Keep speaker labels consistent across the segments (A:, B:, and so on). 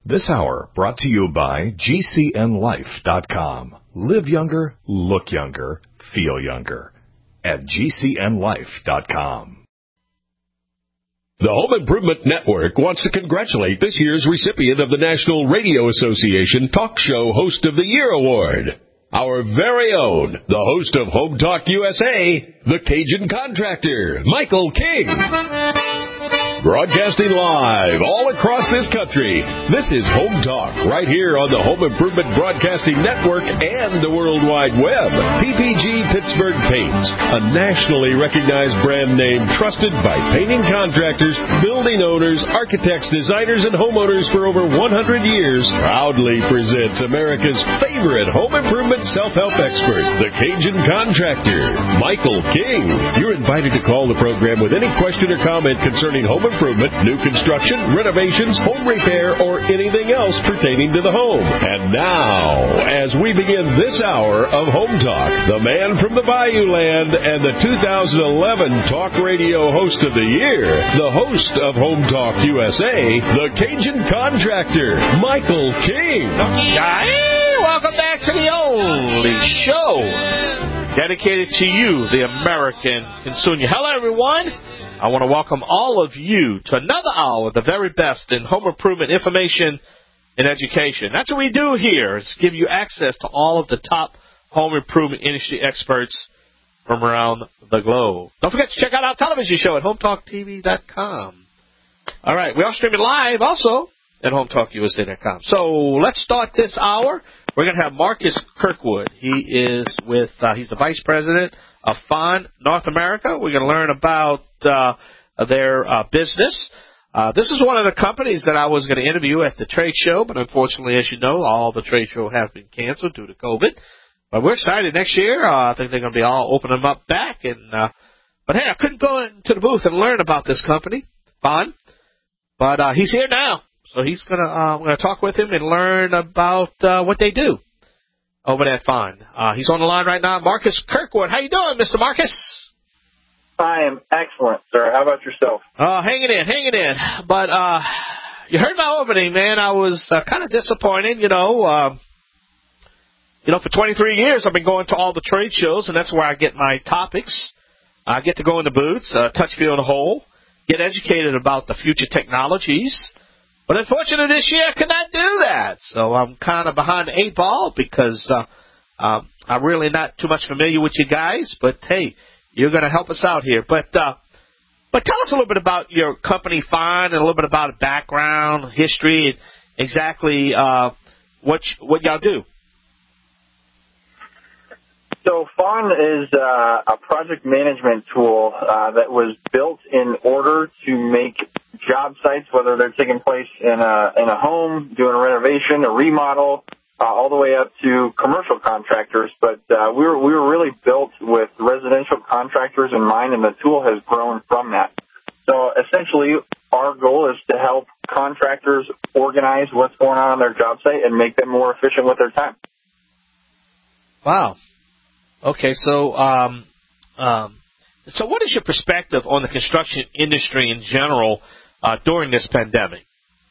A: This hour brought to you by GCNLife.com. Live younger, look younger, feel younger at GCNLife.com.
B: The Home Improvement Network wants to congratulate this year's recipient of the National Radio Association Talk Show Host of the Year Award. Our very own, the host of Home Talk USA, the Cajun Contractor, Michael King. Broadcasting live all across this country, this is Home Talk right here on the Home Improvement Broadcasting Network and the World Wide Web. PPG Pittsburgh Paints, a nationally recognized brand name trusted by painting contractors, building owners, architects, designers, and homeowners for over 100 years, proudly presents America's favorite home improvement self-help expert, the Cajun Contractor, Michael King. You're invited to call the program with any question or comment concerning home improvement, new construction, renovations, home repair, or anything else pertaining to the home. And now, as we begin this hour of Home Talk, the man from the Bayou Land and the 2011 Talk Radio Host of the Year, the host of Home Talk USA, the Cajun Contractor, Michael King.
C: Hey, welcome back to the only show dedicated to you, the American consumer. Hello, everyone. I want to welcome all of you to another hour of the very best in home improvement information and education. That's what we do here, is give you access to all of the top home improvement industry experts from around the globe. Don't forget to check out our television show at HomeTalkTV.com. All right, we are streaming live also at HomeTalkUSA.com. So let's start this hour. We're going to have Marcus Kirkwood. He is he's the Vice President of Fon North America. We're going to learn about their business. This is one of the companies that I was going to interview at the trade show, but unfortunately, as you know, all the trade show has been canceled due to COVID. But we're excited next year. I think they're going to be all opening them up back. But hey, I couldn't go into the booth and learn about this company, Fon. But he's here now, so he's we're going to talk with him and learn about what they do over at Fon. He's on the line right now. Marcus Kirkwood. How you doing, Mr. Marcus?
D: I am excellent, sir. How about yourself?
C: Hanging in. But you heard my opening, man. I was kind of disappointed, for 23 years I've been going to all the trade shows, and that's where I get my topics. I get to go in the booths, touch, feel, and hold, get educated about the future technologies. But unfortunately, this year I could not do that. So I'm kind of behind the eight ball because I'm really not too much familiar with you guys. But, hey, you're going to help us out here. But tell us a little bit about your company, Fon, and a little bit about background, history, and exactly what y'all do.
D: So Fon is a project management tool that was built in order to make job sites, whether they're taking place in a home, doing a renovation, a remodel, all the way up to commercial contractors. But we were really built with residential contractors in mind, and the tool has grown from that. So essentially, our goal is to help contractors organize what's going on their job site and make them more efficient with their time.
C: Wow. Okay, so what is your perspective on the construction industry in general during this pandemic?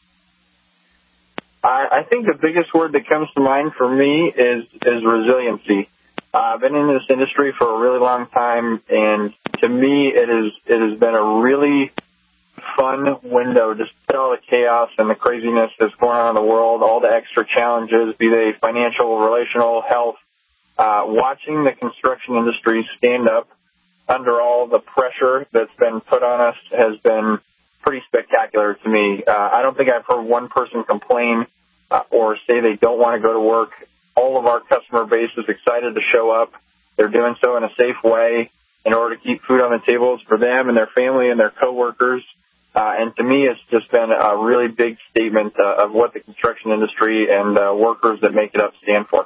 D: I think the biggest word that comes to mind for me is resiliency. I've been in this industry for a really long time, and to me, it has been a really fun window to see all the chaos and the craziness that's going on in the world, all the extra challenges, be they financial, relational, health. Watching the construction industry stand up under all the pressure that's been put on us has been pretty spectacular to me. I don't think I've heard one person complain or say they don't want to go to work. All of our customer base is excited to show up. They're doing so in a safe way in order to keep food on the tables for them and their family and their coworkers. And to me, it's just been a really big statement of what the construction industry and workers that make it up stand for.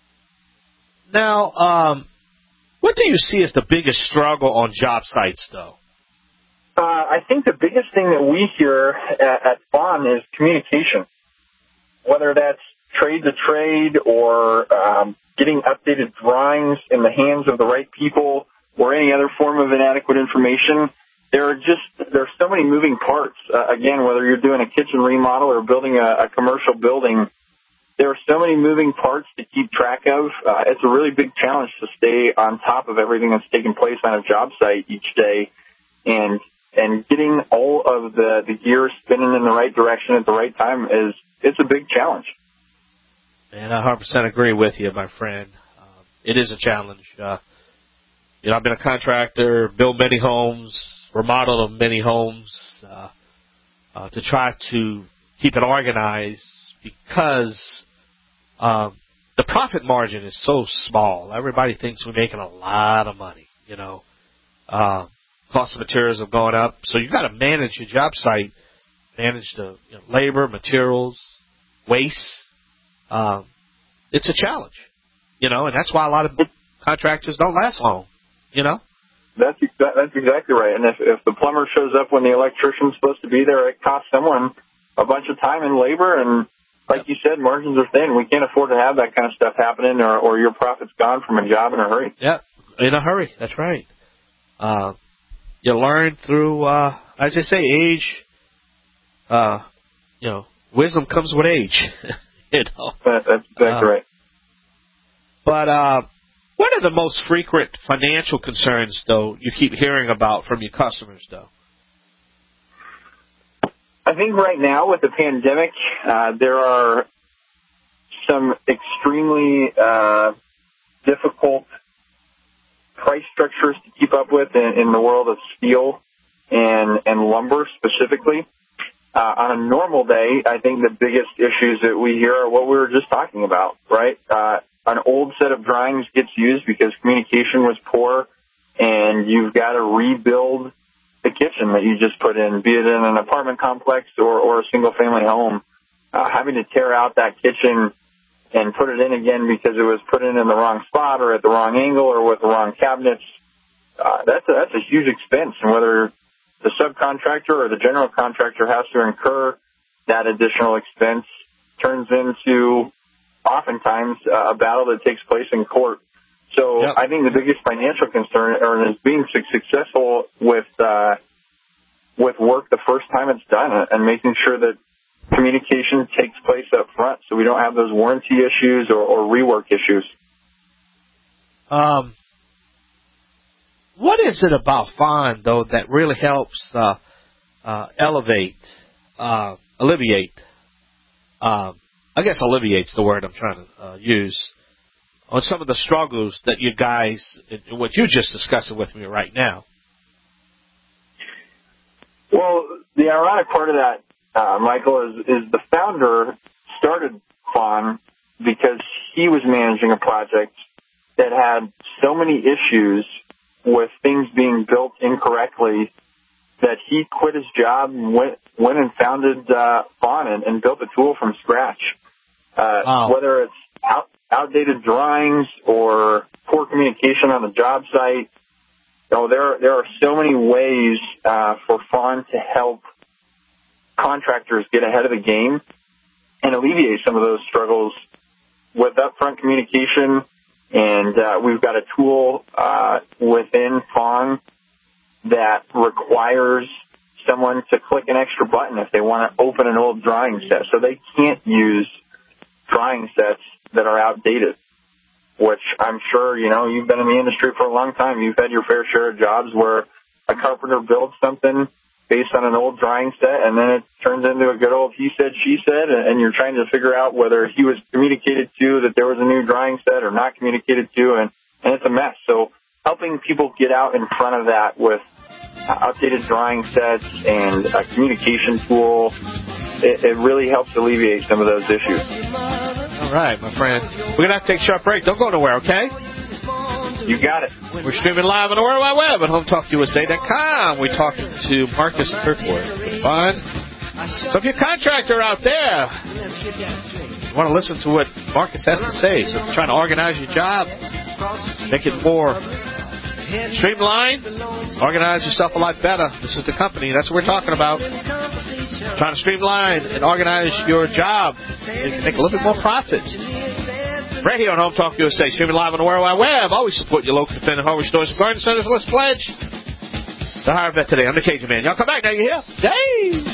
C: Now, what do you see as the biggest struggle on job sites, though?
D: I think the biggest thing that we hear at Fon is communication, whether that's trade to trade or getting updated drawings in the hands of the right people or any other form of inadequate information. there's so many moving parts. Again, whether you're doing a kitchen remodel or building a commercial building, there are so many moving parts to keep track of. It's a really big challenge to stay on top of everything that's taking place on a job site each day, and getting all of the gears spinning in the right direction at the right time it's a big challenge.
C: And I 100% agree with you, my friend. It is a challenge. I've been a contractor, built many homes, remodeled many homes, to try to keep it organized because the profit margin is so small. Everybody thinks we're making a lot of money, Cost of materials have gone up, so you've got to manage your job site, manage the labor, materials, waste. It's a challenge, and that's why a lot of contractors don't last long,
D: That's exactly right. And if the plumber shows up when the electrician's supposed to be there, it costs someone a bunch of time and labor. And like you said, margins are thin. We can't afford to have that kind of stuff happening, or your profit's gone from a job in a hurry.
C: Yeah, in a hurry. That's right. You learn through, as I say, age. Wisdom comes with age.
D: That's exactly right.
C: But what are the most frequent financial concerns, though, you keep hearing about from your customers, though?
D: I think right now with the pandemic, there are some extremely difficult price structures to keep up with in the world of steel and lumber specifically. On a normal day, I think the biggest issues that we hear are what we were just talking about, right? An old set of drawings gets used because communication was poor, and you've got to rebuild the kitchen that you just put in, be it in an apartment complex or a single-family home. Having to tear out that kitchen and put it in again because it was put in the wrong spot or at the wrong angle or with the wrong cabinets, that's a huge expense. And whether the subcontractor or the general contractor has to incur that additional expense turns into oftentimes a battle that takes place in court. So yep. I think the biggest financial concern is being successful with work the first time it's done and making sure that communication takes place up front so we don't have those warranty issues or rework issues.
C: What is it about Fon, though, that really helps alleviate, I guess alleviate's the word I'm trying to use, on some of the struggles that you guys, what you're just discussing with me right now?
D: Well, the ironic part of that, Michael, is the founder started Fon because he was managing a project that had so many issues with things being built incorrectly that he quit his job and went and founded Fon and built a tool from scratch. Wow. Whether it's outdated drawings or poor communication on the job site, there are so many ways for Fon to help contractors get ahead of the game and alleviate some of those struggles with upfront communication. And we've got a tool within Fon that requires someone to click an extra button if they want to open an old drawing set. So they can't use drawing sets that are outdated, which I'm sure, you've been in the industry for a long time. You've had your fair share of jobs where a carpenter builds something based on an old drawing set, and then it turns into a good old he said, she said, and you're trying to figure out whether he was communicated to that there was a new drawing set or not communicated to, and it's a mess. So helping people get out in front of that with outdated drawing sets and a communication tool, it really helps alleviate some of those issues.
C: All right, my friend. We're going to have to take a short break. Don't go nowhere, okay?
D: You got it.
C: We're streaming live on the World Wide Web at HomeTalkUSA.com. We're talking to Marcus Kirkwood. Fun. So if you're a contractor out there, you want to listen to what Marcus has to say. So if you're trying to organize your job, make it more streamlined, organize yourself a lot better. This is the company. That's what we're talking about. Trying to streamline and organize your job and make a little bit more profit. Right here on Home Talk USA, streaming live on the World Wide Web. Always support your local independent hardware stores and garden centers. Let's pledge. The Hire Vet today. I'm the Cajun Man. Y'all come back now. You hear? Hey!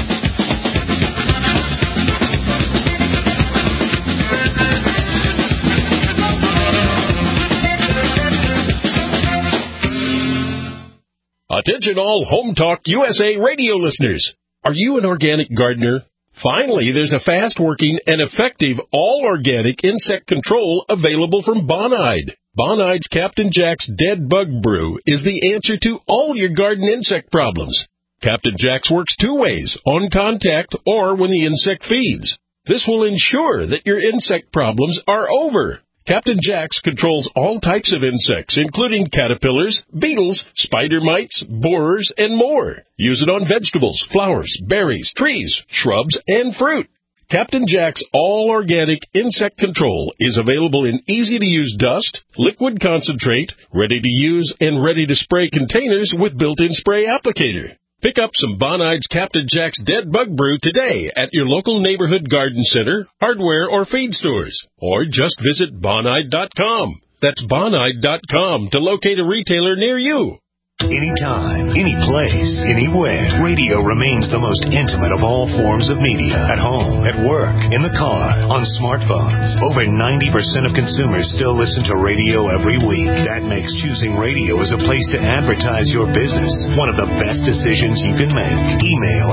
B: Attention all Home Talk USA radio listeners. Are you an organic gardener? Finally, there's a fast-working and effective all-organic insect control available from Bonide. Bonide's Captain Jack's Dead Bug Brew is the answer to all your garden insect problems. Captain Jack's works two ways, on contact or when the insect feeds. This will ensure that your insect problems are over. Captain Jack's controls all types of insects, including caterpillars, beetles, spider mites, borers, and more. Use it on vegetables, flowers, berries, trees, shrubs, and fruit. Captain Jack's all-organic insect control is available in easy-to-use dust, liquid concentrate, ready-to-use and ready-to-spray containers with built-in spray applicator. Pick up some Bonide's Captain Jack's Dead Bug Brew today at your local neighborhood garden center, hardware, or feed stores. Or just visit Bonide.com. That's Bonide.com to locate a retailer near you.
A: Anytime, any place, anywhere, radio remains the most intimate of all forms of media. At home, at work, in the car, on smartphones. Over 90% of consumers still listen to radio every week. That makes choosing radio as a place to advertise your business one of the best decisions you can make. Email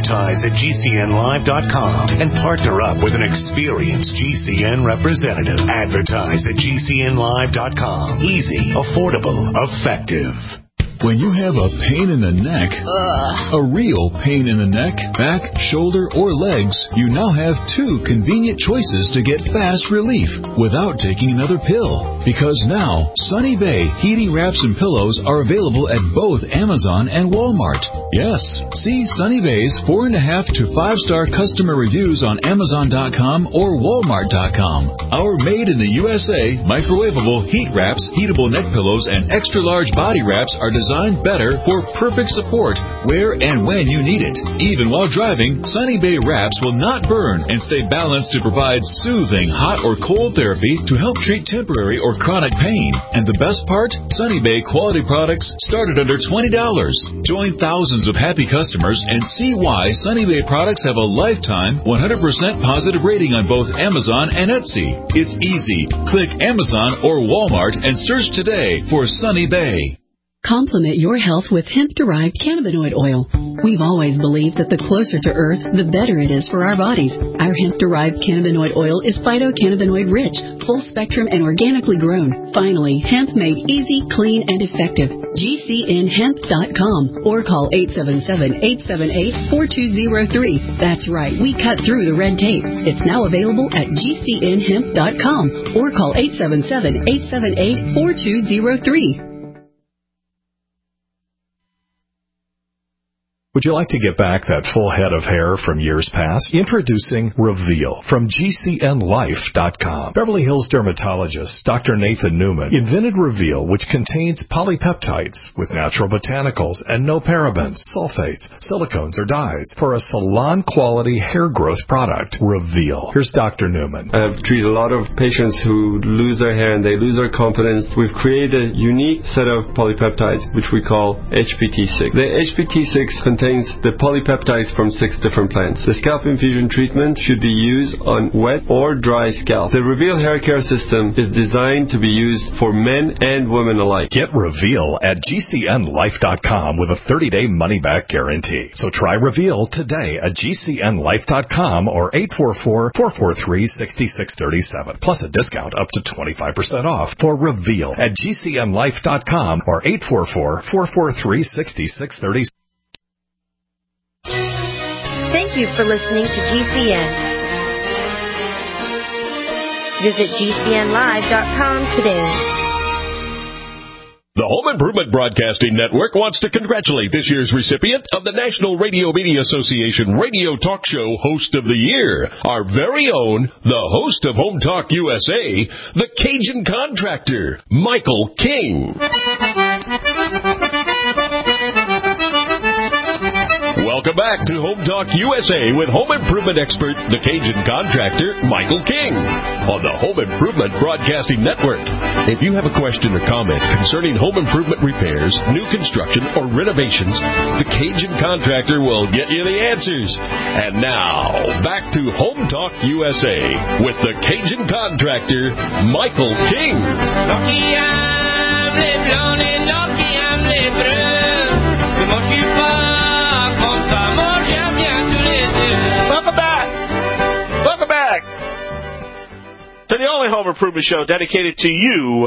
A: advertise@gcnlive.com and partner up with an experienced GCN representative. Advertise at gcnlive.com. Easy, affordable, effective.
E: When you have a pain in the neck, a real pain in the neck, back, shoulder, or legs, you now have two convenient choices to get fast relief without taking another pill. Because now, Sunny Bay heating wraps and pillows are available at both Amazon and Walmart. Yes, see Sunny Bay's 4.5 to 5-star customer reviews on Amazon.com or Walmart.com. Our made in the USA microwavable heat wraps, heatable neck pillows, and extra large body wraps are designed better for perfect support where and when you need it. Even while driving, Sunny Bay wraps will not burn and stay balanced to provide soothing hot or cold therapy to help treat temporary or chronic pain. And the best part? Sunny Bay quality products start at under $20. Join thousands of happy customers and see why Sunny Bay products have a lifetime 100% positive rating on both Amazon and Etsy. It's easy. Click Amazon or Walmart and search today for Sunny Bay.
F: Complement your health with hemp-derived cannabinoid oil. We've always believed that the closer to Earth, the better it is for our bodies. Our hemp-derived cannabinoid oil is phytocannabinoid-rich, full-spectrum, and organically grown. Finally, hemp made easy, clean, and effective. GCNhemp.com or call 877-878-4203. That's right, we cut through the red tape. It's now available at GCNhemp.com or call 877-878-4203.
A: Would you like to get back that full head of hair from years past? Introducing Reveal from GCNlife.com. Beverly Hills dermatologist Dr. Nathan Newman invented Reveal, which contains polypeptides with natural botanicals and no parabens, sulfates, silicones, or dyes for a salon-quality hair growth product. Reveal. Here's Dr. Newman.
G: I've treated a lot of patients who lose their hair and they lose their confidence. We've created a unique set of polypeptides, which we call HPT6. The HPT6 contains the polypeptides from 6 different plants. The scalp infusion treatment should be used on wet or dry scalp. The Reveal hair care system is designed to be used for men and women alike.
A: Get Reveal at GCNlife.com with a 30-day money-back guarantee. So try Reveal today at GCNlife.com or 844-443-6637. Plus a discount up to 25% off for Reveal at GCNlife.com or 844-443-6637.
H: Thank you for listening to GCN. Visit GCNlive.com today.
B: The Home Improvement Broadcasting Network wants to congratulate this year's recipient of the National Radio Media Association Radio Talk Show Host of the Year, our very own, the host of Home Talk USA, the Cajun Contractor, Michael King. Welcome back to Home Talk USA with home improvement expert, the Cajun contractor, Michael King, on the Home Improvement Broadcasting Network. If you have a question or comment concerning home improvement repairs, new construction, or renovations, the Cajun contractor will get you the answers. And now, back to Home Talk USA with the Cajun contractor, Michael King.
C: Welcome back to the only home improvement show dedicated to you,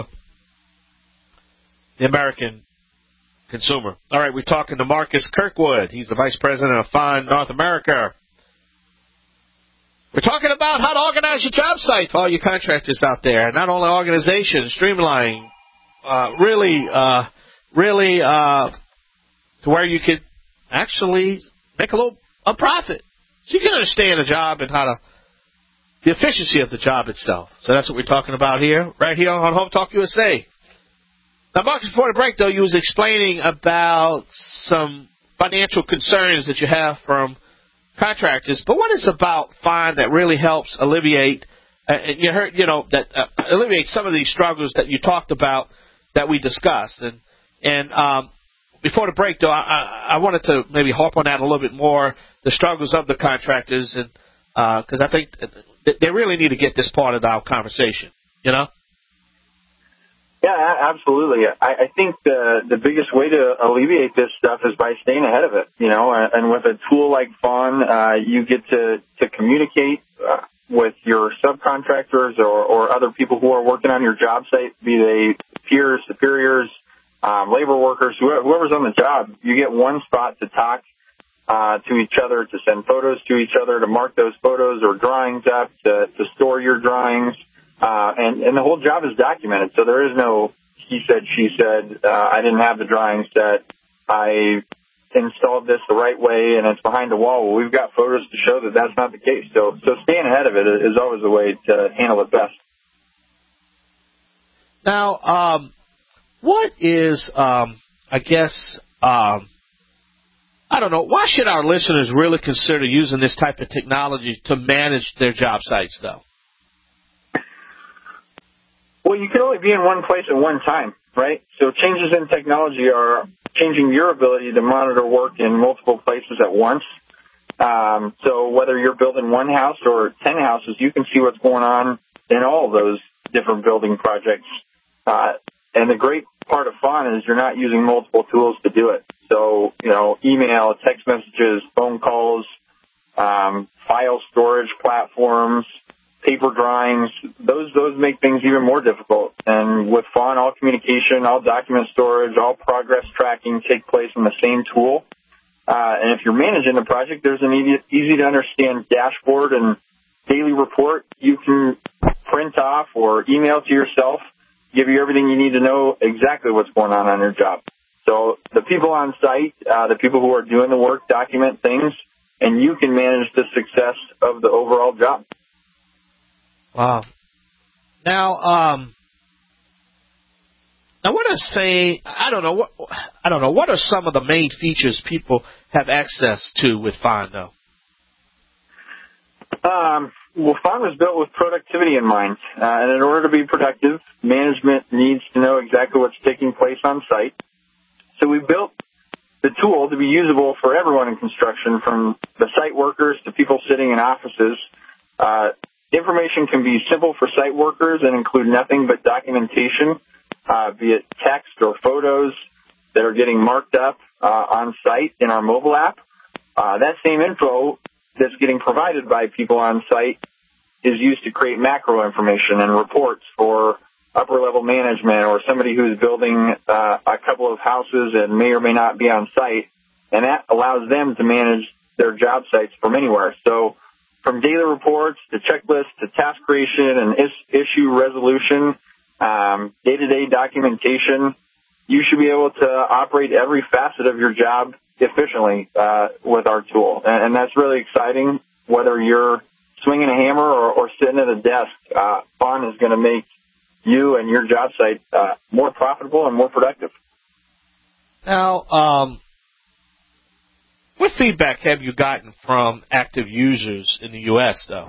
C: the American consumer. All right, we're talking to Marcus Kirkwood. He's the Vice President of Fine North America. We're talking about how to organize your job site for all you contractors out there. Not only organization, streamlining, really to where you could actually make a profit. So you can understand the job and the efficiency of the job itself. So that's what we're talking about here, right here on Home Talk USA. Now, Marcus, before the break, though, you was explaining about some financial concerns that you have from contractors. But what is about Fine that really helps alleviate, alleviate some of these struggles that you talked about that we discussed? And before the break, though, I wanted to maybe harp on that a little bit more, the struggles of the contractors, and because I think they really need to get this part of our conversation, you know?
D: Yeah, absolutely. I think the biggest way to alleviate this stuff is by staying ahead of it, you know, and with a tool like Fawn, you get to communicate with your subcontractors or other people who are working on your job site, be they peers, superiors, labor workers, whoever's on the job. You get one spot to talk to each other, to send photos to each other, to mark those photos or drawings up, to store your drawings. And the whole job is documented, so there is no he said, she said, I didn't have the drawing set, I installed this the right way, and it's behind the wall. Well, we've got photos to show that that's not the case. So staying ahead of it is always the way to handle it best.
C: Now, what is, I don't know, why should our listeners really consider using this type of technology to manage their job sites, though?
D: Well, you can only be in one place at one time, right? So changes in technology are changing your ability to monitor work in multiple places at once. So whether you're building one house or 10 houses, you can see what's going on in all of those different building projects. And the great part of Fawn is you're not using multiple tools to do it. So, you know, email, text messages, phone calls, file storage platforms, paper drawings, those make things even more difficult. And with Fawn, all communication, all document storage, all progress tracking take place in the same tool. And if you're managing the project, there's an easy to understand dashboard and daily report you can print off or email to yourself, give you everything you need to know exactly what's going on your job. So the people on site, the people who are doing the work, document things, and you can manage the success of the overall job.
C: Wow. Now, what are some of the main features people have access to with Fawn, though?
D: Well, Fawn was built with productivity in mind, and in order to be productive, management needs to know exactly what's taking place on site. So we built the tool to be usable for everyone in construction, from the site workers to people sitting in offices. Information can be simple for site workers and include nothing but documentation, be it text or photos that are getting marked up on site in our mobile app. That same info that's getting provided by people on site is used to create macro information and reports for upper-level management or somebody who's building a couple of houses and may or may not be on site, and that allows them to manage their job sites from anywhere. So from daily reports to checklists to task creation and issue resolution, day-to-day documentation, you should be able to operate every facet of your job efficiently with our tool. And that's really exciting. Whether you're swinging a hammer or sitting at a desk, Fawn is going to make you and your job site more profitable and more productive.
C: Now, What feedback have you gotten from active users in the U.S., though?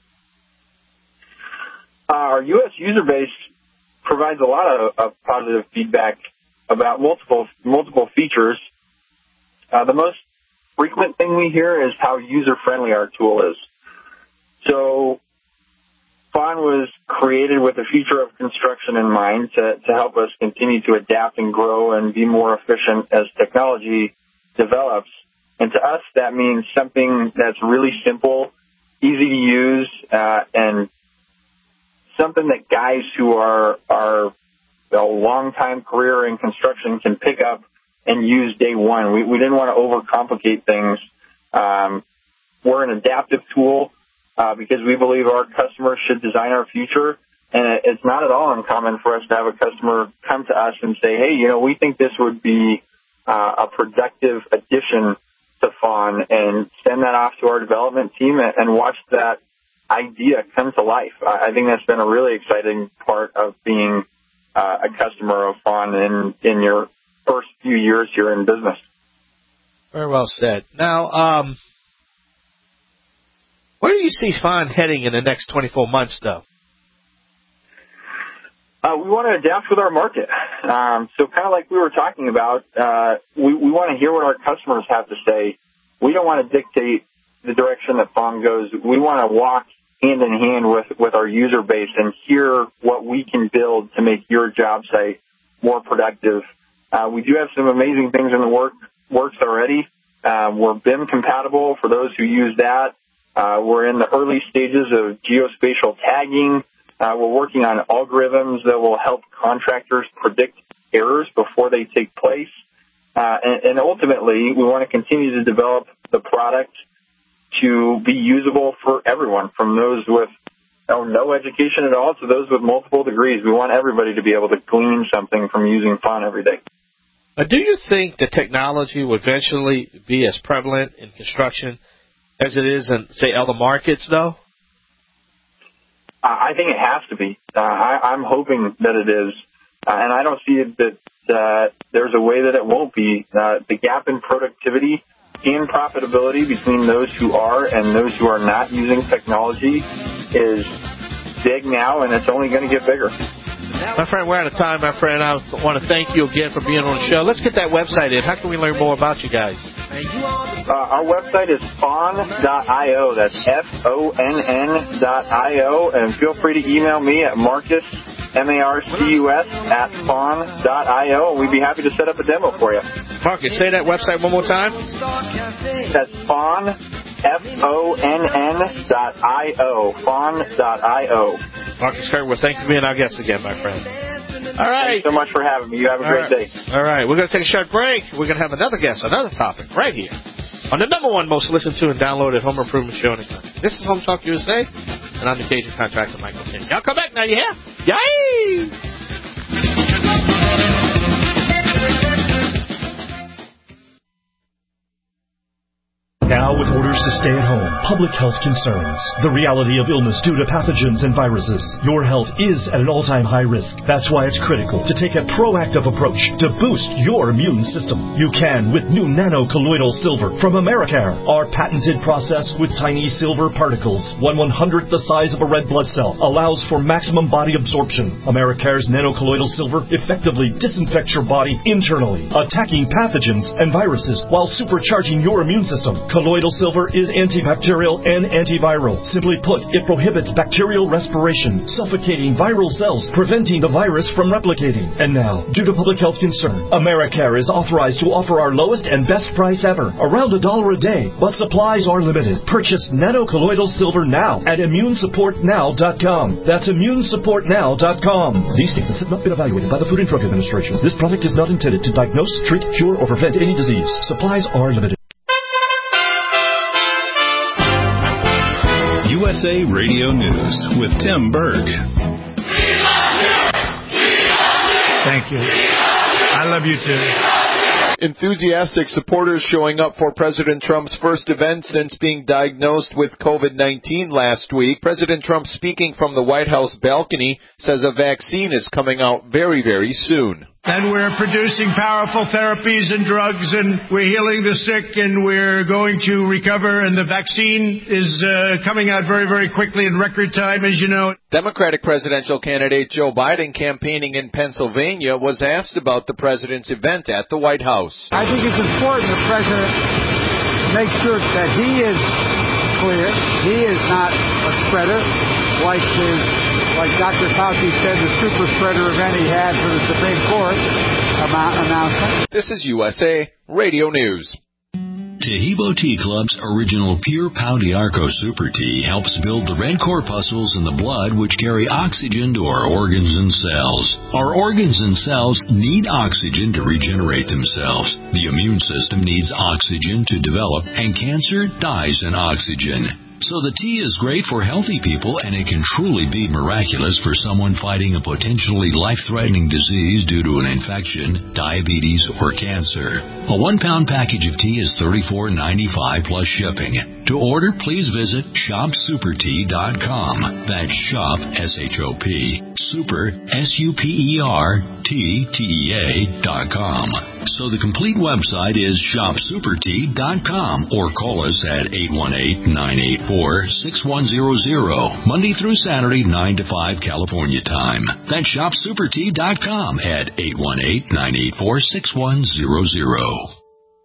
D: Our U.S. user base provides a lot of positive feedback about multiple features. The most frequent thing we hear is how user-friendly our tool is. So Fawn was created with the future of construction in mind to help us continue to adapt and grow and be more efficient as technology develops. And to us, that means something that's really simple, easy to use, and something that guys who are a long-time career in construction can pick up and use day one. We didn't want to overcomplicate things. We're an adaptive tool because we believe our customers should design our future. And it's not at all uncommon for us to have a customer come to us and say, hey, we think this would be a productive addition to Fawn, and send that off to our development team and watch that idea come to life. I think that's been a really exciting part of being a customer of Fawn in your first few years here in business.
C: Very well said. Now, where do you see Fawn heading in the next 24 months, though?
D: We want to adapt with our market. So kind of like we were talking about, we want to hear what our customers have to say. We don't want to dictate the direction that Fawn goes. We want to walk hand in hand with our user base and hear what we can build to make your job site more productive. We do have some amazing things in the works already. We're BIM compatible for those who use that. We're in the early stages of geospatial tagging. We're working on algorithms that will help contractors predict errors before they take place. And ultimately, we want to continue to develop the product to be usable for everyone, from those with no education at all to those with multiple degrees. We want everybody to be able to glean something from using Fawn every day.
C: Do you think the technology will eventually be as prevalent in construction as it is in, say, other markets, though?
D: I think it has to be. I'm hoping that it is. And I don't see it that there's a way that it won't be. The gap in productivity and profitability between those who are and those who are not using technology is big now, and it's only going to get bigger.
C: My friend, we're out of time, my friend. I want to thank you again for being on the show. Let's get that website in. How can we learn more about you guys?
D: Our website is fawn.io. That's FONN.io. And feel free to email me at Marcus, MARCUS, @fawn.io. And we'd be happy to set up a demo for you.
C: Marcus, say that website one more time.
D: That's Fawn, FONN.io. Fawn.io.
C: Marcus Kirkwood, thank you for being our guest again, my friend. All right.
D: Thanks so much for having me. You have a great day.
C: All right. We're going to take a short break. We're going to have another guest, another topic right here on the number one most listened to and downloaded home improvement show in the country. This is Home Talk USA, and I'm the Cajun contractor, Michael King. Y'all come back now, you hear? Yay!
I: Now, with orders to stay at home, public health concerns, the reality of illness due to pathogens and viruses, your health is at an all-time high risk. That's why it's critical to take a proactive approach to boost your immune system. You can with new nano-colloidal silver from Americare. Our patented process with tiny silver particles, 1/100th the size of a red blood cell, allows for maximum body absorption. Americare's nano-colloidal silver effectively disinfects your body internally, attacking pathogens and viruses while supercharging your immune system. Colloidal silver is antibacterial and antiviral. Simply put, it prohibits bacterial respiration, suffocating viral cells, preventing the virus from replicating. And now, due to public health concern, Americare is authorized to offer our lowest and best price ever, around $1 a day, but supplies are limited. Purchase nano-colloidal silver now at immunesupportnow.com. That's immunesupportnow.com. These statements have not been evaluated by the Food and Drug Administration. This product is not intended to diagnose, treat, cure, or prevent any disease. Supplies are limited.
E: USA Radio News with Tim Berg.
J: Thank you. I love you too.
K: Enthusiastic supporters showing up for President Trump's first event since being diagnosed with COVID-19 last week. President Trump, speaking from the White House balcony, says a vaccine is coming out very, very soon.
J: And we're producing powerful therapies and drugs, and we're healing the sick, and we're going to recover, and the vaccine is coming out very, very quickly in record time, as you know.
K: Democratic presidential candidate Joe Biden, campaigning in Pennsylvania, was asked about the president's event at the White House.
L: I think it's important the president makes sure that he is clear. He is not a spreader like Dr. Fauci said, the super spreader event he had for the Supreme Court announcement.
K: This is USA Radio News.
E: Tahibo Tea Club's original Pure Pau d'Arco Super Tea helps build the red corpuscles in the blood which carry oxygen to our organs and cells. Our organs and cells need oxygen to regenerate themselves. The immune system needs oxygen to develop, and cancer dies in oxygen. So the tea is great for healthy people, and it can truly be miraculous for someone fighting a potentially life-threatening disease due to an infection, diabetes, or cancer. A 1-pound package of tea is $34.95 plus shipping. To order, please visit shopsupertea.com. That's shop, S-H-O-P, super, S-U-P-E-R-T-T-E-A.com. So the complete website is shopsupertea.com, or call us at 818-984-6100, Monday through Saturday, 9 to 5 California time. That's shopsupertea.com at 818-984-6100.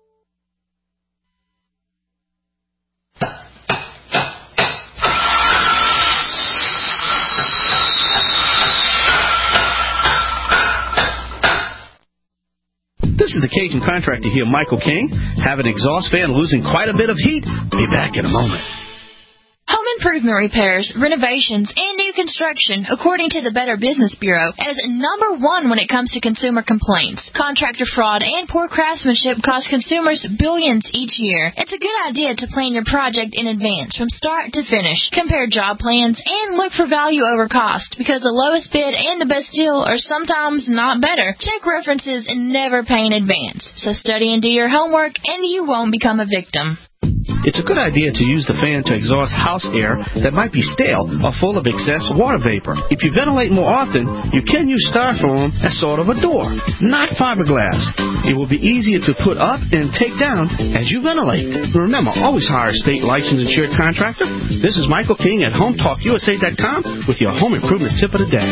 C: This is the Cajun Contractor here, Michael King. Have an exhaust fan losing quite a bit of heat? Be back in a moment.
M: Home improvement repairs, renovations, and new construction, according to the Better Business Bureau, is number one when it comes to consumer complaints. Contractor fraud and poor craftsmanship cost consumers billions each year. It's a good idea to plan your project in advance from start to finish. Compare job plans and look for value over cost, because the lowest bid and the best deal are sometimes not better. Check references and never pay in advance. So study and do your homework, and you won't become a victim.
C: It's a good idea to use the fan to exhaust house air that might be stale or full of excess water vapor. If you ventilate more often, you can use styrofoam as sort of a door, not fiberglass. It will be easier to put up and take down as you ventilate. Remember, always hire a state licensed insured contractor. This is Michael King at HomeTalkUSA.com with your home improvement tip of the day.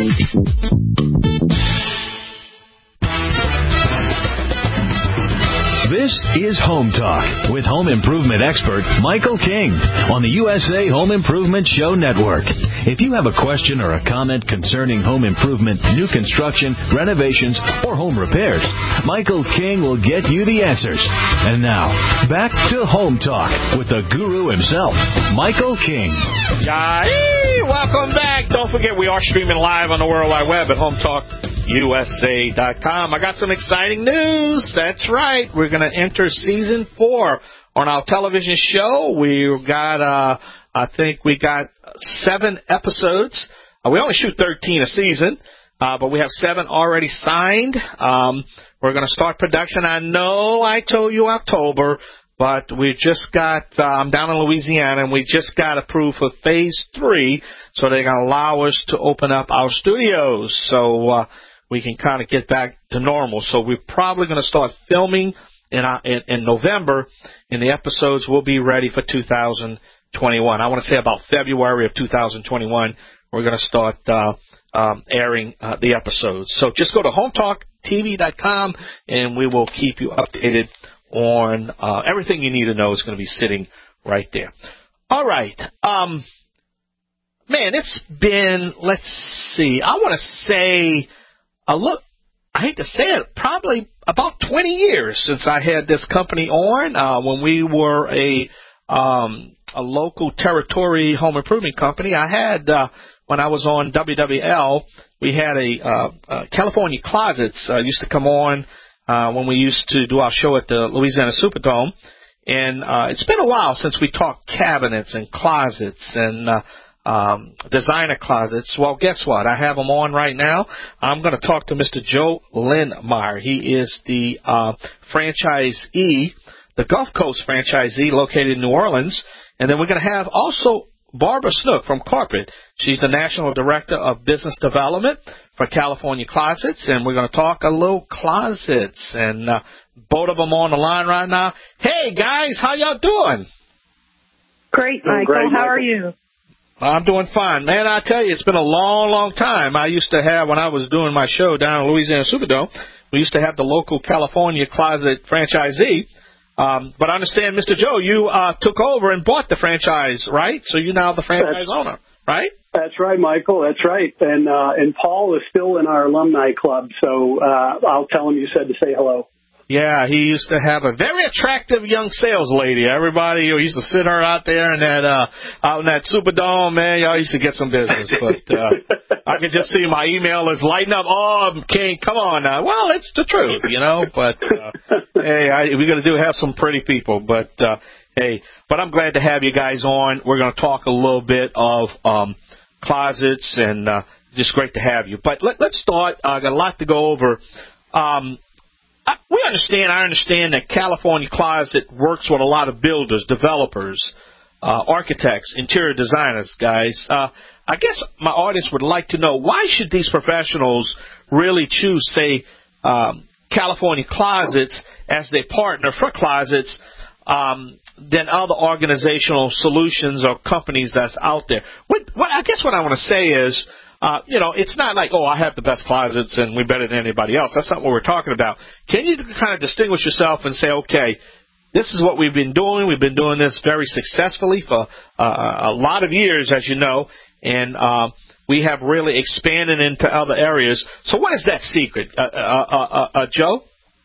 A: This is Home Talk with home improvement expert Michael King on the USA Home Improvement Show Network. If you have a question or a comment concerning home improvement, new construction, renovations, or home repairs, Michael King will get you the answers. And now, back to Home Talk with the guru himself, Michael King.
C: Yay! Welcome back. Don't forget, we are streaming live on the World Wide Web at HomeTalkUSA.com. I got some exciting news. That's right. We're going to enter season 4 on our television show. We got, I think we got 7 episodes. We only shoot 13 a season, but we have 7 already signed. We're going to start production. I know I told you October, but we just got, I'm down in Louisiana, and we just got approved for Phase 3, so they're going to allow us to open up our studios so we can kind of get back to normal. So we're probably going to start filming in November, and the episodes will be ready for 2021. I want to say about February of 2021, we're going to start airing the episodes. So just go to HomeTalkTV.com, and we will keep you updated on everything you need to know is going to be sitting right there. All right. Man, it's been, let's see, I want to say, look, I hate to say it, probably about 20 years since I had this company on, when we were a local territory home improvement company. I had, when I was on WWL, we had a California Closets used to come on when we used to do our show at the Louisiana Superdome. And it's been a while since we talked cabinets and closets and designer closets. Well, guess what? I have them on right now. I'm going to talk to Mr. Joe Lindmeyer. He is the franchisee, the Gulf Coast franchisee located in New Orleans. And then we're going to have also Barbara Snook from corporate. She's the National Director of Business Development for California Closets, and we're going to talk a little closets. And both of them on the line right now. Hey, guys, how y'all doing?
N: Great, Michael. How are you?
C: I'm doing fine. Man, I tell you, it's been a long, long time. I used to have, when I was doing my show down in Louisiana Superdome, we used to have the local California Closet franchisee. But I understand, Mr. Joe, you took over and bought the franchise, right? So you're now the franchise owner, right?
O: That's right, Michael. That's right. And Paul is still in our alumni club, so I'll tell him you said to say hello.
C: Yeah, he used to have a very attractive young sales lady. Everybody used to sit her out there in that out in that Superdome, man. Y'all used to get some business. But I could just see my email is lighting up. Oh, King, come on now. Well, it's the truth, you know. But hey, we're gonna have some pretty people. But hey, but I'm glad to have you guys on. We're gonna talk a little bit of closets, and just great to have you. But let's start. I got a lot to go over. I understand that California Closet works with a lot of builders, developers, architects, interior designers, guys. I guess my audience would like to know, why should these professionals really choose, say, California Closets as their partner for closets than other organizational solutions or companies that's out there? I guess what I want to say is, it's not like, oh, I have the best closets and we're better than anybody else. That's not what we're talking about. Can you kind of distinguish yourself and say, okay, this is what we've been doing. We've been doing this very successfully for a lot of years, as you know, and we have really expanded into other areas. So what is that secret, Joe?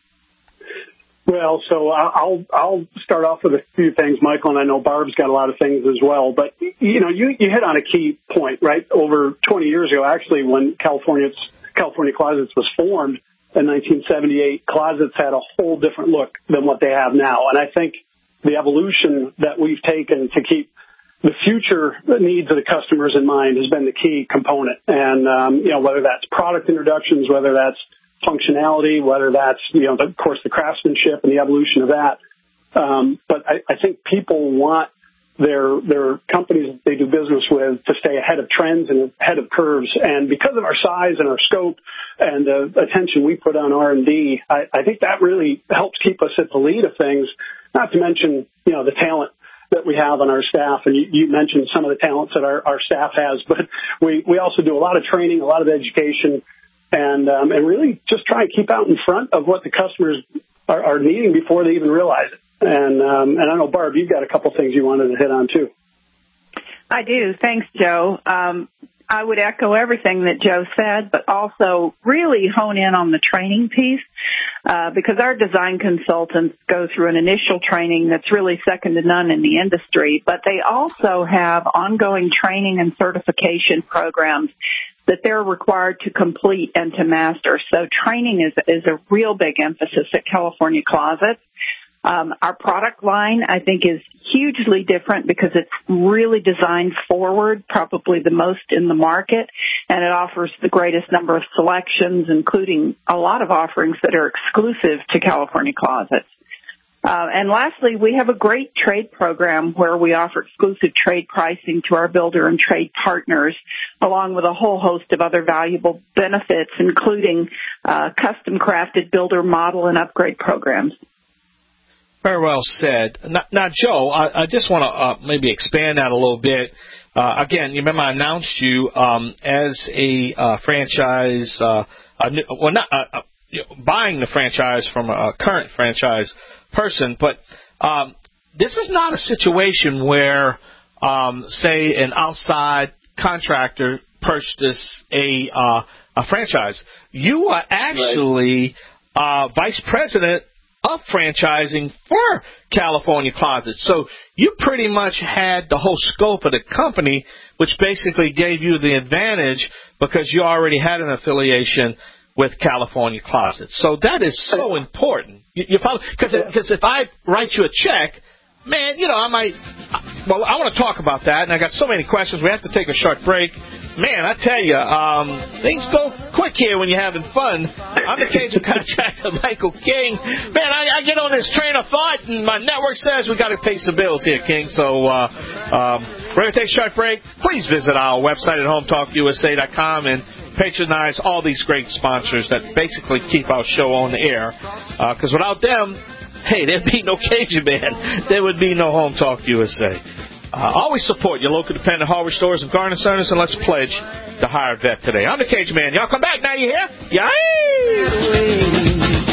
O: Well, so I'll start off with a few things, Michael, and I know Barb's got a lot of things as well. But, you hit on a key point, right? Over 20 years ago, actually, when California Closets was formed in 1978, closets had a whole different look than what they have now. And I think the evolution that we've taken to keep the future needs of the customers in mind has been the key component. And, whether that's product introductions, whether that's functionality, whether that's, of course, the craftsmanship and the evolution of that. But I think people want their companies that they do business with to stay ahead of trends and ahead of curves. And because of our size and our scope and the attention we put on R&D, I think that really helps keep us at the lead of things, not to mention, the talent that we have on our staff. And you mentioned some of the talents that our staff has, but we also do a lot of training, a lot of education, and really just try and keep out in front of what the customers are needing before they even realize it. And I know, Barb, you've got a couple things you wanted to hit on, too.
N: I do. Thanks, Joe. I would echo everything that Joe said, but also really hone in on the training piece, because our design consultants go through an initial training that's really second to none in the industry, but they also have ongoing training and certification programs that they're required to complete and to master. So training is a real big emphasis at California Closets. Our product line, I think, is hugely different because it's really designed forward, probably the most in the market, and it offers the greatest number of selections, including a lot of offerings that are exclusive to California Closets. And lastly, we have a great trade program where we offer exclusive trade pricing to our builder and trade partners, along with a whole host of other valuable benefits, including custom crafted builder model and upgrade programs.
C: Very well said. Now, Joe, I just want to maybe expand that a little bit. Again, you remember I announced you as a franchise, buying the franchise from a current franchise person, but this is not a situation where, say, an outside contractor purchased a franchise. You are actually vice president of franchising for California Closets. So you pretty much had the whole scope of the company, which basically gave you the advantage because you already had an affiliation with California Closets. So that is so important. You follow? Because if I write you a check, man, I might. Well, I want to talk about that, and I got so many questions. We have to take a short break. Man, I tell you, things go quick here when you're having fun. I'm the Cajun contractor, Michael King. Man, I get on this train of thought, and my network says we got to pay some bills here, King. So we're going to take a short break. Please visit our website at HomeTalkUSA.com and patronize all these great sponsors that basically keep our show on the air. Because without them, hey, there'd be no Cajun Man. There would be no Home Talk USA. Always support your local dependent hardware stores and garden centers, and let's pledge to hire a vet today. I'm the Cajun Man. Y'all come back now, you hear? Yay!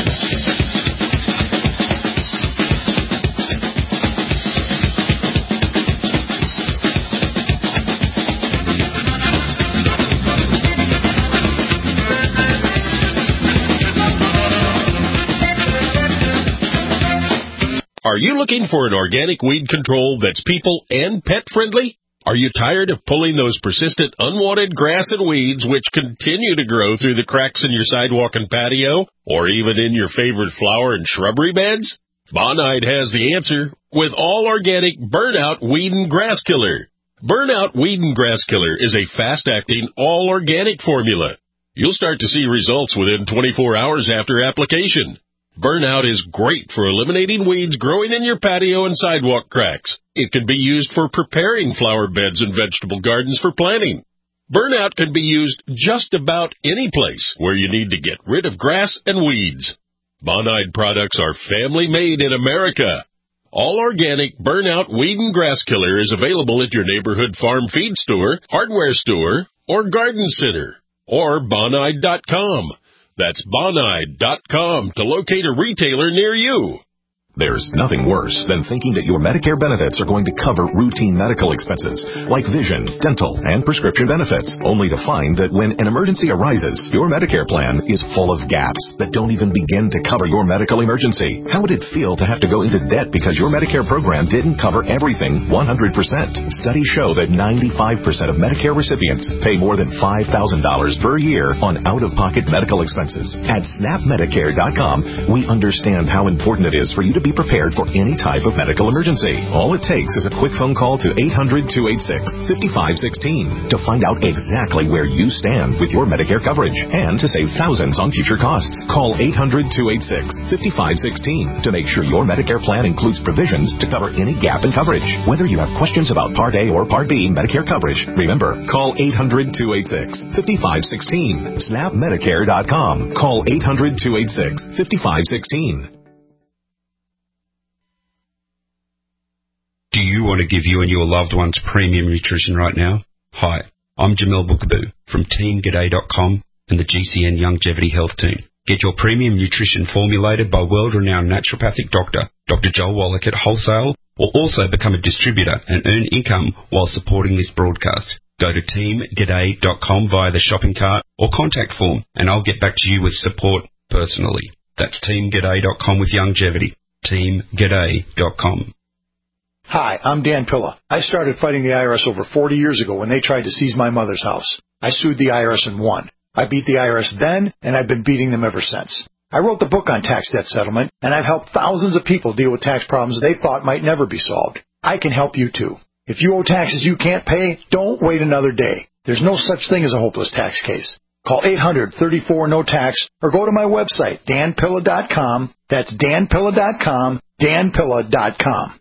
B: Are you looking for an organic weed control that's people and pet friendly? Are you tired of pulling those persistent unwanted grass and weeds which continue to grow through the cracks in your sidewalk and patio, or even in your favorite flower and shrubbery beds? Bonide has the answer with all organic Burnout Weed and Grass Killer. Burnout Weed and Grass Killer is a fast-acting, all-organic formula. You'll start to see results within 24 hours after application. Burnout is great for eliminating weeds growing in your patio and sidewalk cracks. It can be used for preparing flower beds and vegetable gardens for planting. Burnout can be used just about any place where you need to get rid of grass and weeds. Bonide products are family-made in America. All organic Burnout Weed and Grass Killer is available at your neighborhood farm feed store, hardware store, or garden center, or Bonide.com. That's Bonide.com to locate a retailer near you.
A: There's nothing worse than thinking that your Medicare benefits are going to cover routine medical expenses like vision, dental, and prescription benefits, only to find that when an emergency arises, your Medicare plan is full of gaps that don't even begin to cover your medical emergency. How would it feel to have to go into debt because your Medicare program didn't cover everything 100%? Studies show that 95% of Medicare recipients pay more than $5,000 per year on out-of-pocket medical expenses. At SnapMedicare.com, we understand how important it is for you to be prepared for any type of medical emergency. All it takes is a quick phone call to 800-286-5516 to find out exactly where you stand with your Medicare coverage and to save thousands on future costs. Call 800-286-5516 to make sure your Medicare plan includes provisions to cover any gap in coverage. Whether you have questions about Part A or Part B Medicare coverage, remember, call 800-286-5516. SnapMedicare.com. Call 800-286-5516.
P: Do you want to give you and your loved ones premium nutrition right now? Hi, I'm Jamel Bookaboo from TeamGaday.com and the GCN Longevity Health Team. Get your premium nutrition formulated by world-renowned naturopathic doctor, Dr. Joel Wallach at Wholesale, or also become a distributor and earn income while supporting this broadcast. Go to TeamGaday.com via the shopping cart or contact form, and I'll get back to you with support personally. That's TeamGaday.com with longevity. TeamGaday.com.
Q: Hi, I'm Dan Pilla. I started fighting the IRS over 40 years ago when they tried to seize my mother's house. I sued the IRS and won. I beat the IRS then, and I've been beating them ever since. I wrote the book on tax debt settlement, and I've helped thousands of people deal with tax problems they thought might never be solved. I can help you too. If you owe taxes you can't pay, don't wait another day. There's no such thing as a hopeless tax case. Call 800-34-NO-TAX or go to my website, danpilla.com. That's danpilla.com, danpilla.com.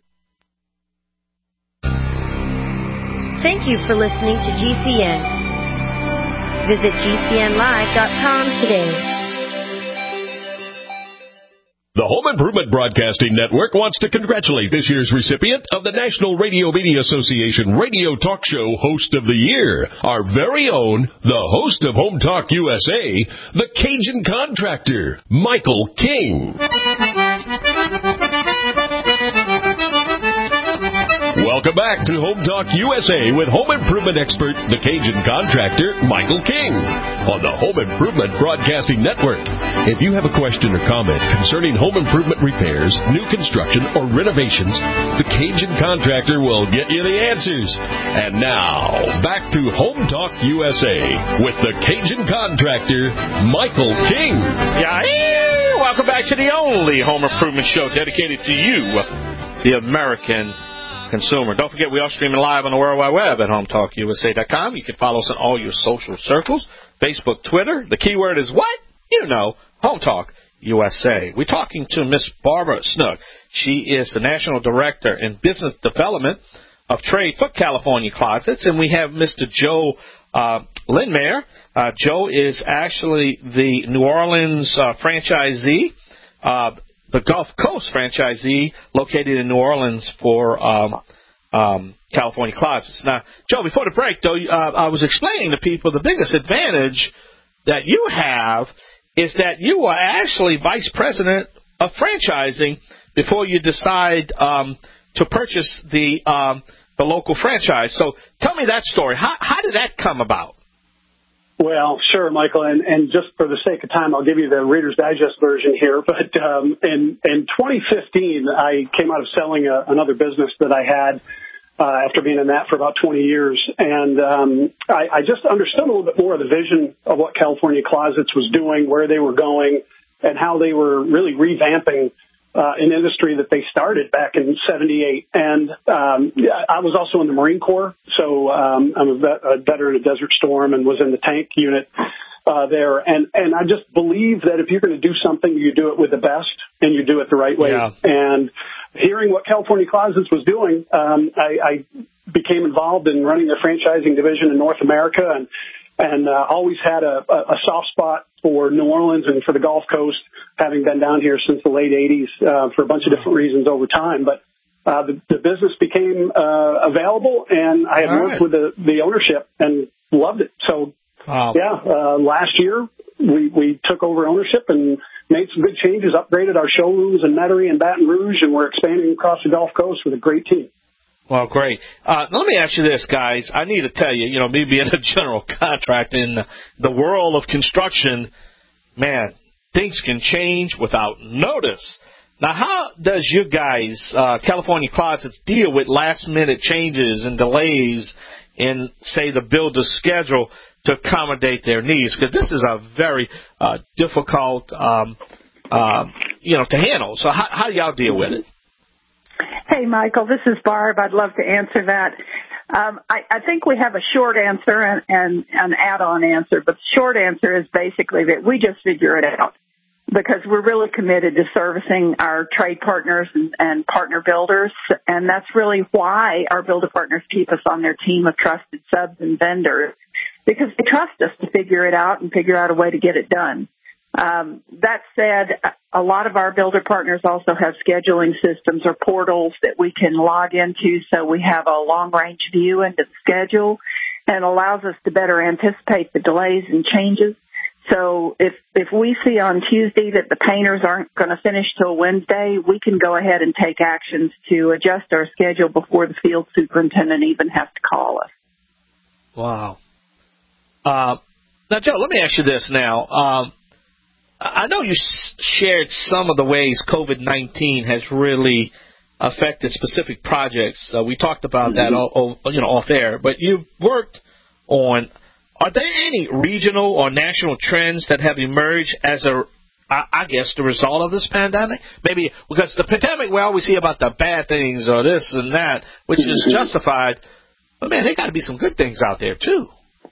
H: Thank you for listening to GCN. Visit GCNlive.com today.
B: The Home Improvement Broadcasting Network wants to congratulate this year's recipient of the National Radio Media Association Radio Talk Show Host of the Year, our very own, the host of Home Talk USA, the Cajun Contractor, Michael King. Welcome back to Home Talk USA with home improvement expert, the Cajun Contractor, Michael King, on the Home Improvement Broadcasting Network. If you have a question or comment concerning home improvement repairs, new construction, or renovations, the Cajun Contractor will get you the answers. And now, back to Home Talk USA with the Cajun Contractor, Michael King.
C: Welcome back to the only home improvement show dedicated to you, the American consumer. Don't forget, we are streaming live on the World Wide Web at HomeTalkUSA.com. You can follow us on all your social circles, Facebook, Twitter. The keyword is what? You know, Home Talk USA. We're talking to Miss Barbara Snook. She is the National Director in Business Development of Trade for California Closets. And we have Mr. Joe Lindmayer. Joe is actually the New Orleans franchisee, the Gulf Coast franchisee located in New Orleans for California Closets. Now, Joe, before the break, though, I was explaining to people the biggest advantage that you have is that you are actually vice president of franchising before you decide to purchase the local franchise. So tell me that story. How did that come about?
O: Well, sure, Michael, and just for the sake of time, I'll give you the Reader's Digest version here. But in 2015, I came out of selling another business that I had after being in that for about 20 years. And I just understood a little bit more of the vision of what California Closets was doing, where they were going, and how they were really revamping an industry that they started back in '78. And I was also in the Marine Corps, so I'm a veteran of Desert Storm and was in the tank unit there. And I just believe that if you're going to do something, you do it with the best and you do it the right way. Yeah. And hearing what California Closets was doing, I became involved in running the franchising division in North America and always had a soft spot for New Orleans and for the Gulf Coast, having been down here since the late 80s for a bunch of different reasons over time. But the business became available, and I had worked with the ownership and loved it. So, last year we took over ownership and made some good changes, upgraded our showrooms in Metairie and Baton Rouge, and we're expanding across the Gulf Coast with a great team.
C: Well, great. Let me ask you this, guys. I need to tell you, me being a general contractor in the world of construction, man, things can change without notice. Now, how does you guys, California Closets, deal with last-minute changes and delays in, say, the builder's schedule to accommodate their needs? Because this is a very difficult, to handle. So how do y'all deal with it?
N: Hey, Michael, this is Barb. I'd love to answer that. I think we have a short answer and an add-on answer, but the short answer is basically that we just figure it out because we're really committed to servicing our trade partners and partner builders, and that's really why our builder partners keep us on their team of trusted subs and vendors, because they trust us to figure it out and figure out a way to get it done. That said, a lot of our builder partners also have scheduling systems or portals that we can log into, so we have a long-range view into the schedule and allows us to better anticipate the delays and changes. So if we see on Tuesday that the painters aren't going to finish till Wednesday, we can go ahead and take actions to adjust our schedule before the field superintendent even has to call us.
C: Wow. Now, Joe, let me ask you this now. I know you shared some of the ways COVID-19 has really affected specific projects. We talked about that off air, but you've worked on, are there any regional or national trends that have emerged as the result of this pandemic? Maybe because the pandemic, we always hear about the bad things or this and that, which is justified. But, man, there got to be some good things out there, too,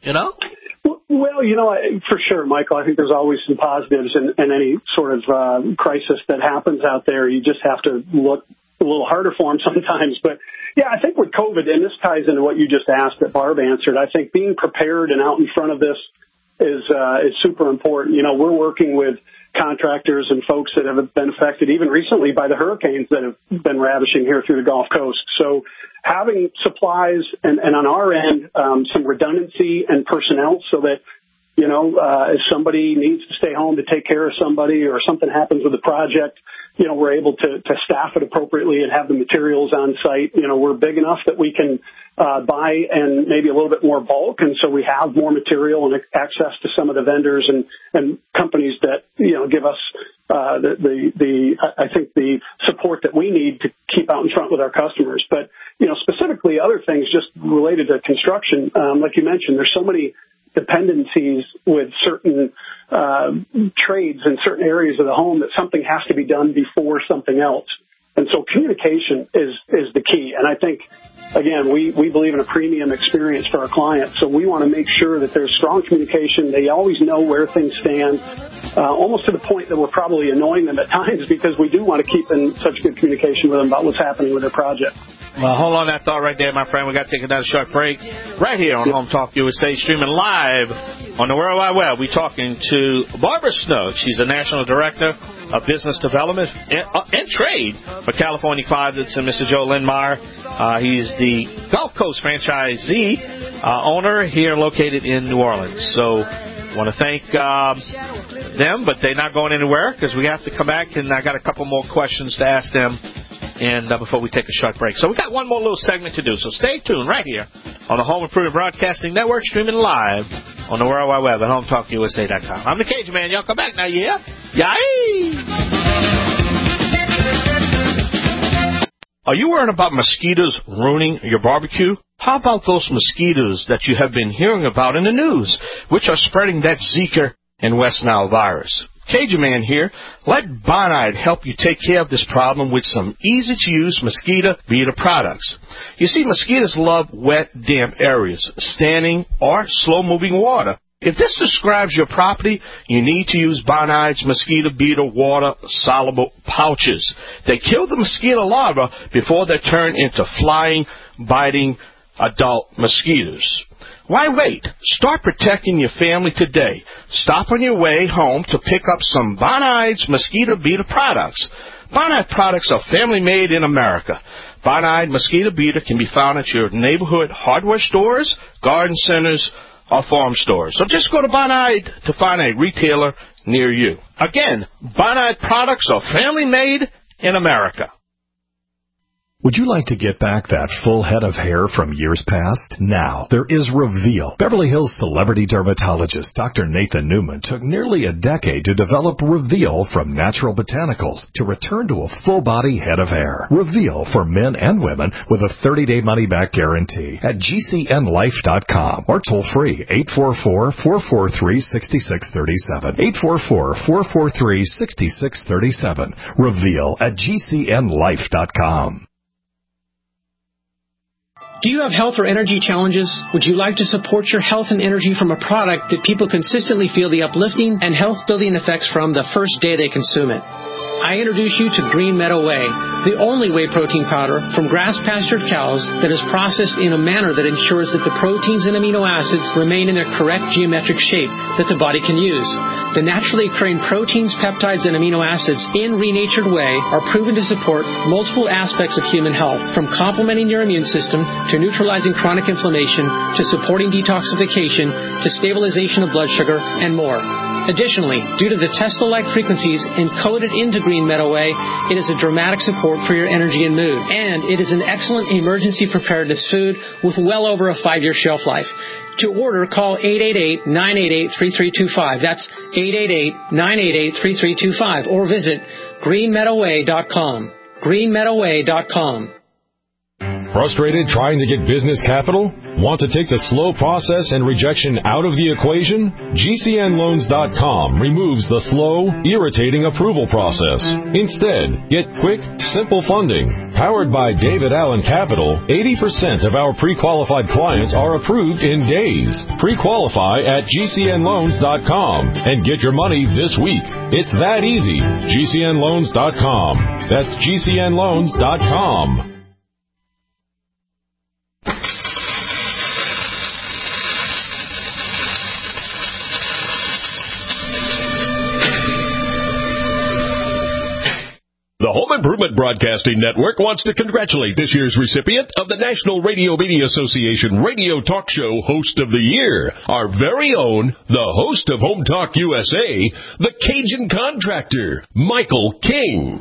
O: Well, for sure, Michael, I think there's always some positives in any sort of crisis that happens out there. You just have to look a little harder for them sometimes. But, yeah, I think with COVID, and this ties into what you just asked that Barb answered, I think being prepared and out in front of this is super important. We're working with contractors and folks that have been affected even recently by the hurricanes that have been ravishing here through the Gulf Coast. So having supplies and on our end, some redundancy and personnel so that, if somebody needs to stay home to take care of somebody or something happens with the project, we're able to staff it appropriately and have the materials on site. We're big enough that we can buy and maybe a little bit more bulk, and so we have more material and access to some of the vendors and companies that give us I think the support that we need to keep out in front with our customers. But specifically other things just related to construction, like you mentioned, there's so many dependencies with certain trades in certain areas of the home that something has to be done before something else. And so communication is the key. And I think, again, we believe in a premium experience for our clients. So we want to make sure that there's strong communication. They always know where things stand, almost to the point that we're probably annoying them at times because we do want to keep in such good communication with them about what's happening with their project.
C: Well, hold on that thought right there, my friend. We got to take another short break right here on Home Talk USA, streaming live on the World Wide Web. We're talking to Barbara Snow. She's the National Director of Business Development and Trade for California Closets, and Mr. Joe Lindmeyer. He's the Gulf Coast franchisee owner here located in New Orleans. So I want to thank them, but they're not going anywhere because we have to come back, and I got a couple more questions to ask them and before we take a short break. So we got one more little segment to do, so stay tuned right here on the Home Improvement Broadcasting Network, streaming live on the World Wide Web at HomeTalkUSA.com. I'm the Cajun Man. Y'all come back now, yeah? Yay! Are you worried about mosquitoes ruining your barbecue? How about those mosquitoes that you have been hearing about in the news, which are spreading that Zika and West Nile virus? Cajun Man here. Let Bonide help you take care of this problem with some easy-to-use mosquito beater products. You see, mosquitoes love wet, damp areas, standing or slow-moving water. If this describes your property, you need to use Bonide's mosquito beater water-soluble pouches. They kill the mosquito larvae before they turn into flying, biting adult mosquitoes. Why wait? Start protecting your family today. Stop on your way home to pick up some Bonide's mosquito beater products. Bonide products are family-made in America. Bonide mosquito beater can be found at your neighborhood hardware stores, garden centers, or farm stores. So just go to Bonide to find a retailer near you. Again, Bonide products are family-made in America.
A: Would you like to get back that full head of hair from years past? Now, there is Reveal. Beverly Hills celebrity dermatologist Dr. Nathan Newman took nearly a decade to develop Reveal from natural botanicals to return to a full-body head of hair. Reveal for men and women with a 30-day money-back guarantee at GCNlife.com or toll-free 844-443-6637. 844-443-6637. Reveal at GCNlife.com.
R: Do you have health or energy challenges? Would you like to support your health and energy from a product that people consistently feel the uplifting and health-building effects from the first day they consume it? I introduce you to Green Meadow Whey, the only whey protein powder from grass-pastured cows that is processed in a manner that ensures that the proteins and amino acids remain in their correct geometric shape that the body can use. The naturally occurring proteins, peptides, and amino acids in renatured whey are proven to support multiple aspects of human health, from complementing your immune system to neutralizing chronic inflammation to supporting detoxification to stabilization of blood sugar and more. Additionally, due to the Tesla-like frequencies encoded into Green Meadow Whey, it is a dramatic support for your energy and mood. And it is an excellent emergency preparedness food with well over a 5-year shelf life. To order, call 888-988-3325. That's 888-988-3325. Or visit greenmeadowwhey.com. greenmeadowwhey.com.
S: Frustrated trying to get business capital? Want to take the slow process and rejection out of the equation? GCNloans.com removes the slow, irritating approval process. Instead, get quick, simple funding. Powered by David Allen Capital, 80% of our pre-qualified clients are approved in days. Pre-qualify at GCNloans.com and get your money this week. It's that easy. GCNloans.com. That's GCNloans.com.
B: The Home Improvement Broadcasting Network wants to congratulate this year's recipient of the National Radio Media Association Radio Talk Show Host of the Year, our very own, the host of Home Talk USA, the Cajun Contractor, Michael King.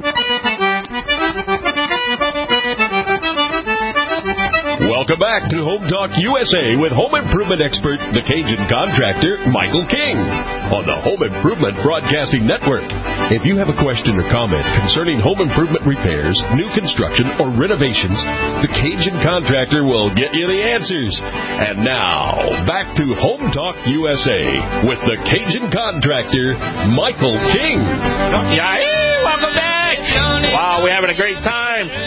B: Welcome back to Home Talk USA with home improvement expert, the Cajun Contractor, Michael King, on the Home Improvement Broadcasting Network. If you have a question or comment concerning home improvement repairs, new construction, or renovations, the Cajun Contractor will get you the answers. And now, back to Home Talk USA with the Cajun Contractor, Michael King.
C: Welcome back. Wow, we're having a great time.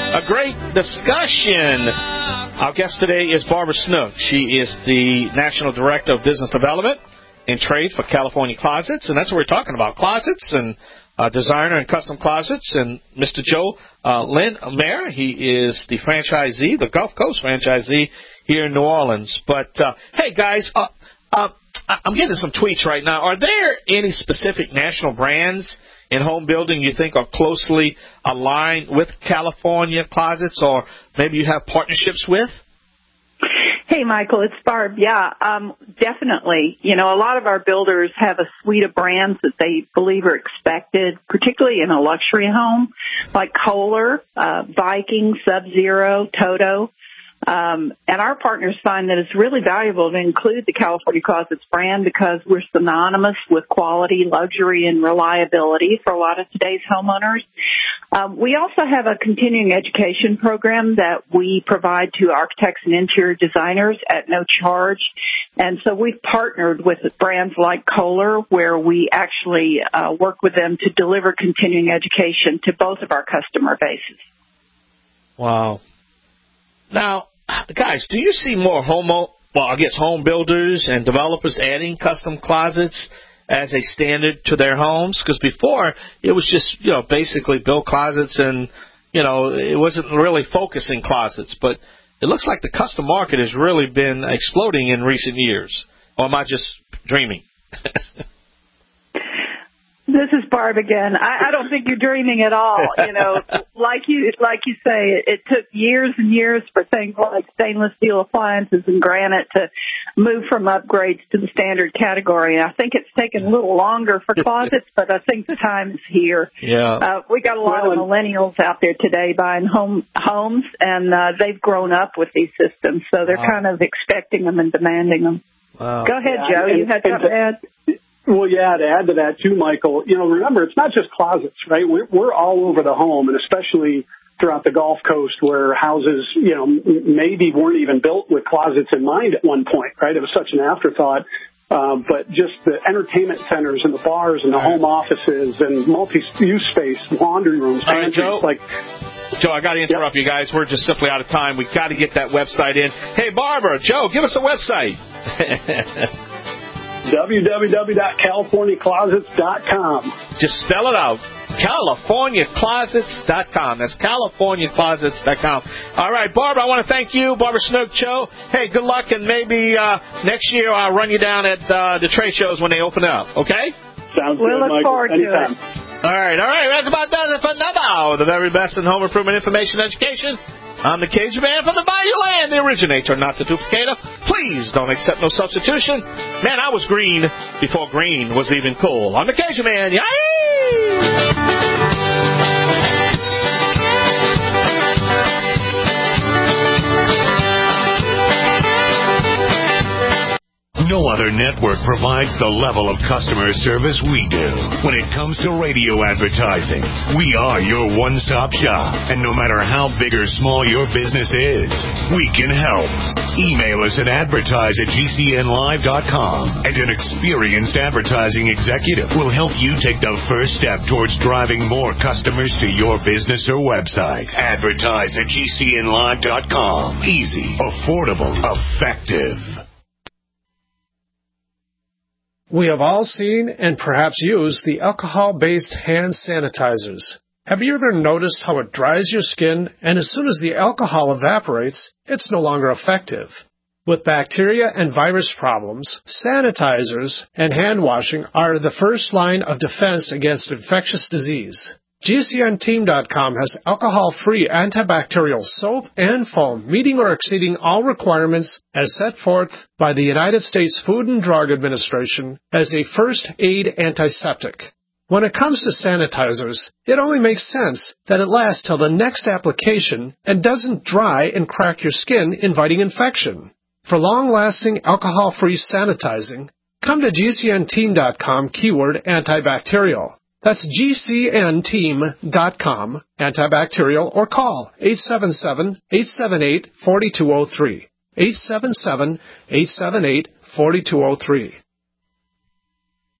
C: A great discussion. Our guest today is Barbara Snook. She is the National Director of Business Development and Trade for California Closets, and that's what we're talking about, closets and designer and custom closets. And Mr. Joe Lin-Mayer, he is the franchisee, the Gulf Coast franchisee here in New Orleans. But, hey, guys, I'm getting some tweets right now. Are there any specific national brands in home building you think are closely aligned with California Closets, or maybe you have partnerships with?
N: Hey, Michael, it's Barb. Yeah, definitely. You know, a lot of our builders have a suite of brands that they believe are expected, particularly in a luxury home, like Kohler, Viking, Sub-Zero, Toto. And our partners find that it's really valuable to include the California Closets brand because we're synonymous with quality, luxury, and reliability for a lot of today's homeowners. We also have a continuing education program that we provide to architects and interior designers at no charge. And so we've partnered with brands like Kohler, where we actually work with them to deliver continuing education to both of our customer bases.
C: Wow. Now, guys, do you see more home builders and developers adding custom closets as a standard to their homes? Because before, it was just, basically build closets and, it wasn't really focusing closets. But it looks like the custom market has really been exploding in recent years. Or am I just dreaming?
N: This is Barb again. I don't think you're dreaming at all. Like you say, it took years and years for things like stainless steel appliances and granite to move from upgrades to the standard category. And I think it's taken a little longer for closets, but I think the time is here.
C: Yeah.
N: We got a lot of millennials out there today buying homes, and they've grown up with these systems, so they're kind of expecting them and demanding them.
C: Wow.
N: Go ahead, Joe. You had something to add?
O: Well, yeah, to add to that too, Michael, remember, it's not just closets, right? We're all over the home, and especially throughout the Gulf Coast where houses, maybe weren't even built with closets in mind at one point, right? It was such an afterthought. But just the entertainment centers and the bars and the home offices and multi-use space, laundry rooms, pantries,
C: Joe, I got to interrupt you guys. We're just simply out of time. We've got to get that website in. Hey, Barbara, Joe, give us a website.
O: www.californiaclosets.com.
C: Just spell it out. CaliforniaClosets.com. That's CaliforniaClosets.com. All right, Barbara, I want to thank you, Barbara Snook, Joe. Hey, good luck, and maybe next year I'll run you down at the trade shows when they open up, okay?
O: Sounds good,
N: We'll look forward to it.
C: All right. That's about done for another hour. The very best in home improvement information education. I'm the Cajun Man from the Bayou Land, the originator, not the duplicator. Please don't accept no substitution. Man, I was green before green was even cool. I'm the Cajun Man. Yay!
T: No other network provides the level of customer service we do. When it comes to radio advertising, we are your one-stop shop. And no matter how big or small your business is, we can help. Email us at advertise@gcnlive.com, and an experienced advertising executive will help you take the first step towards driving more customers to your business or website. Advertise@gcnlive.com. Easy, affordable, effective.
U: We have all seen and perhaps used the alcohol-based hand sanitizers. Have you ever noticed how it dries your skin, and as soon as the alcohol evaporates, it's no longer effective? With bacteria and virus problems, sanitizers and hand washing are the first line of defense against infectious disease. GCNteam.com has alcohol-free antibacterial soap and foam, meeting or exceeding all requirements as set forth by the United States Food and Drug Administration as a first aid antiseptic. When it comes to sanitizers, it only makes sense that it lasts till the next application and doesn't dry and crack your skin, inviting infection. For long-lasting alcohol-free sanitizing, come to GCNteam.com keyword antibacterial. That's GCNteam.com, antibacterial, or call 877-878-4203. 877-878-4203.